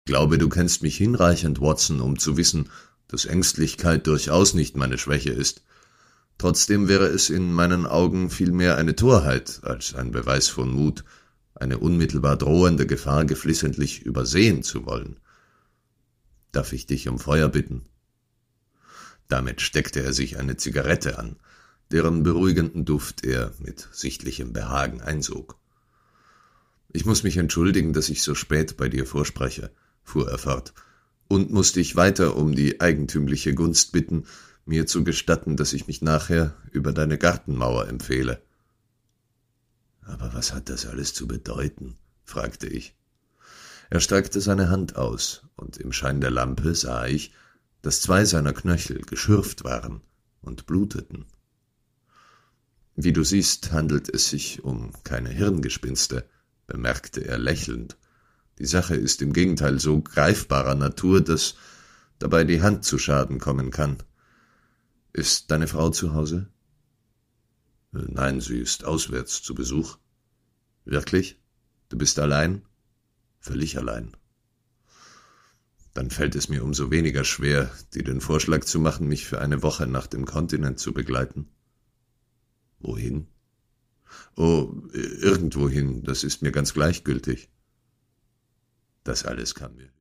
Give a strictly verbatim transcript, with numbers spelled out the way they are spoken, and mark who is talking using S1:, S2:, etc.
S1: Ich glaube, du kennst mich hinreichend, Watson, um zu wissen, dass Ängstlichkeit durchaus nicht meine Schwäche ist. Trotzdem wäre es in meinen Augen vielmehr eine Torheit als ein Beweis von Mut, eine unmittelbar drohende Gefahr geflissentlich übersehen zu wollen. Darf ich dich um Feuer bitten? Damit steckte er sich eine Zigarette an, deren beruhigenden Duft er mit sichtlichem Behagen einsog. »Ich muss mich entschuldigen, dass ich so spät bei dir vorspreche«, fuhr er fort, »und muss dich weiter um die eigentümliche Gunst bitten, mir zu gestatten, dass ich mich nachher über deine Gartenmauer empfehle.« »Aber was hat das alles zu bedeuten?« fragte ich. Er streckte seine Hand aus, und im Schein der Lampe sah ich, dass zwei seiner Knöchel geschürft waren und bluteten. »Wie du siehst, handelt es sich um keine Hirngespinste«, bemerkte er lächelnd. »Die Sache ist im Gegenteil so greifbarer Natur, dass dabei die Hand zu Schaden kommen kann. Ist deine Frau zu Hause?« »Nein, sie ist auswärts zu Besuch.« »Wirklich? Du bist allein?« »Völlig allein.« »Dann fällt es mir umso weniger schwer, dir den Vorschlag zu machen, mich für eine Woche nach dem Kontinent zu begleiten.« »Wohin?« »Oh, irgendwohin, das ist mir ganz gleichgültig.« Das alles kam mir